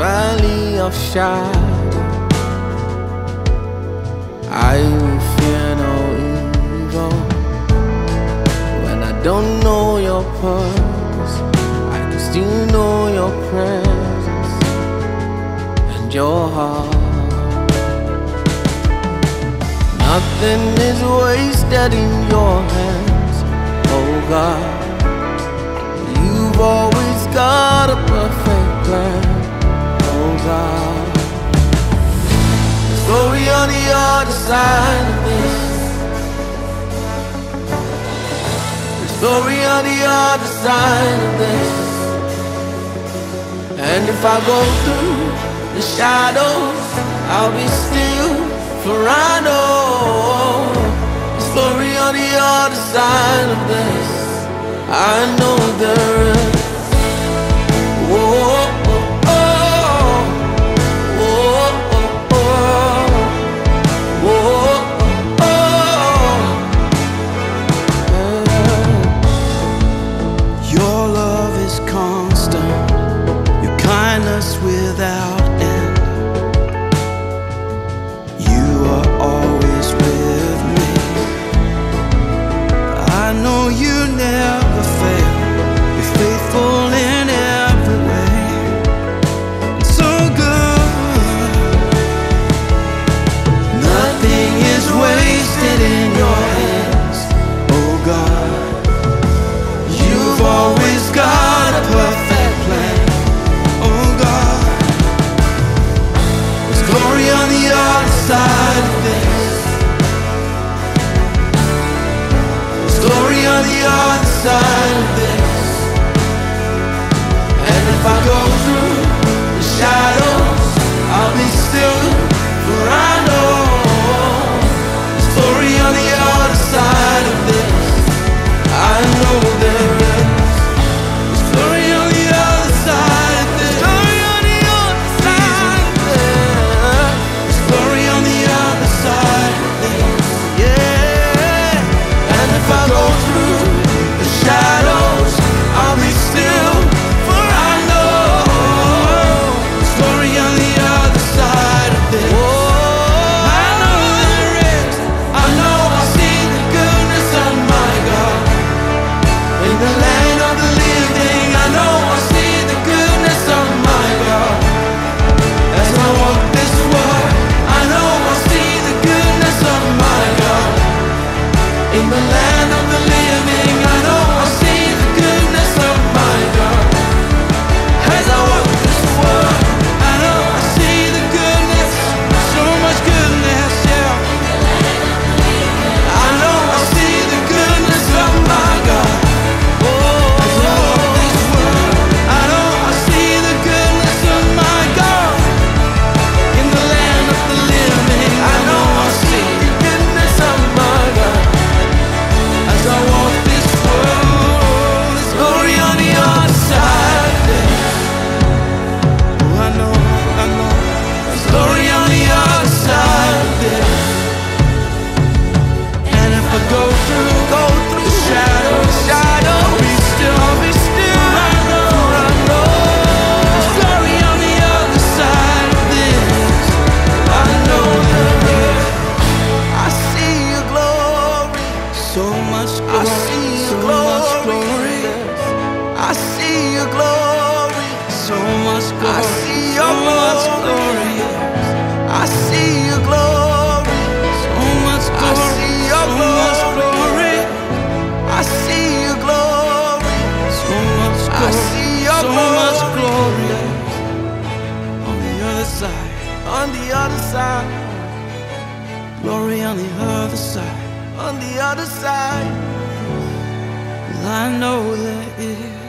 valley of shadow, I will fear no evil. When I don't know your purpose, I can still know your presence and your heart. Nothing is wasted in your hands, oh God. You've always got a perfect plan, oh God. There's glory on the other side of this. There's glory on the other side of this. And if I go through the shadows, I'll be still, for I know there's glory on the other side of this. I know there is. Whoa, oh, oh, whoa, oh, oh, whoa, oh. Your love is constant, your kindness without end. You are always with me. I know you never fail. You're faithful in every way. So good. Nothing is wasted in your hands, oh God. You've always got a perfect plan, oh God. There's glory on the other side of this. There's glory on the other side of this. And if I go through the shadows, I'll be still, for I know there's glory on the other side of this. I know there is. There's glory on the other side of this. Glory on the other side of this. There's glory on the other side of this. Yeah. And if I go through the shadows, I'll be still, for I know there's glory on the other side of this. I know there is. I know I see the goodness of my God in the land of the living. I know I see the goodness of my God as I walk this world. I know I see the goodness of my God in the land of the living. I know I see the goodness of my God as I walk this world. I know I see the goodness, so much goodness, yeah. I know I see the goodness of my God as I walk this world. I know I see the goodness of my God in the land of the living. I know I see the goodness of my God as I walk this world. There's glory on the other side of this. Oh, I know there's glory on the other side of this. And if I go through the shadows, I'll be still, for I know there's glory on the other side of this. I know there is. I see your glory, so much glory. I see your glory. I see your glory, so much glory. I see your glory. I see your glory, so much glory. I see your glory. So much glory. I see your glory. So much glory. On the other side. On the other side. Glory on the other side. On the other side. 'Cause I know there is.